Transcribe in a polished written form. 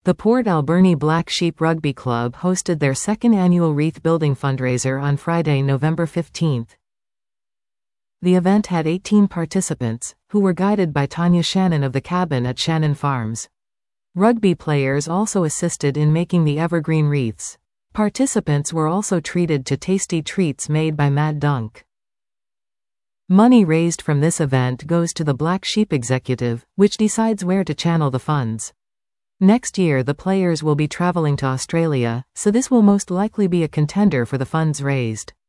The Port Alberni Black Sheep Rugby Club hosted their second annual wreath building fundraiser on Friday, November 15. The event had 18 participants, who were guided by Tanya Shannon of the Cabin at Shannon Farms. Rugby players also assisted in making the evergreen wreaths. Participants were also treated to tasty treats made by Matt Dunk. Money raised from this event goes to the Black Sheep Executive, which decides where to channel the funds. Next year the players will be traveling to Australia, so this will most likely be a contender for the funds raised.